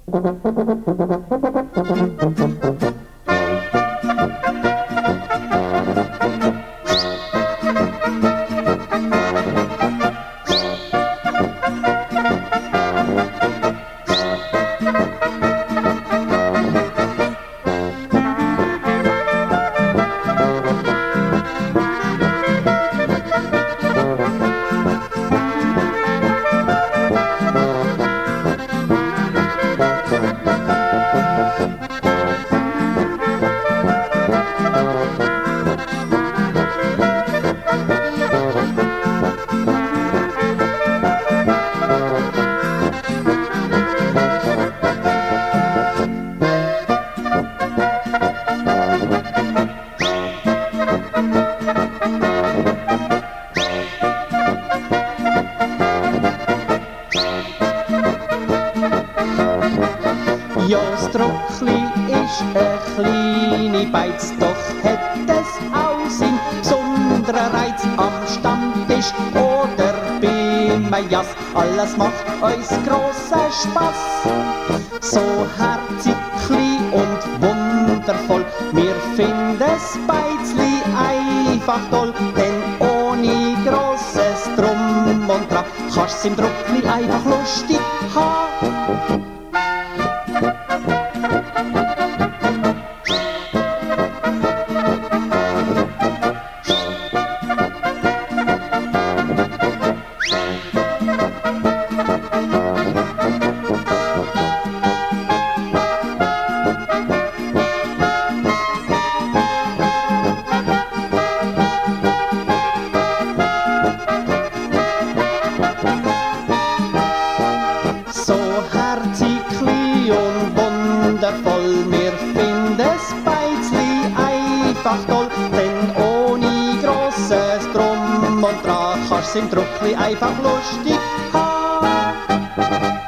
Ja, das Trockli ist kleine Beiz, doch hat es auch seinen besonderen Reiz am Stammtisch oder beim Jas. Alles macht uns grossen Spass, so herzig, klein und wundervoll. Wir finden das Beizli einfach toll, denn ohne grosses Drum und Dran kannst im Trockli einfach lustig haben. So herzig, klein und wundervoll, wir finden das Beizli einfach toll, denn ohne grosses Drum und Dran kannst im Trockli einfach lustig haben.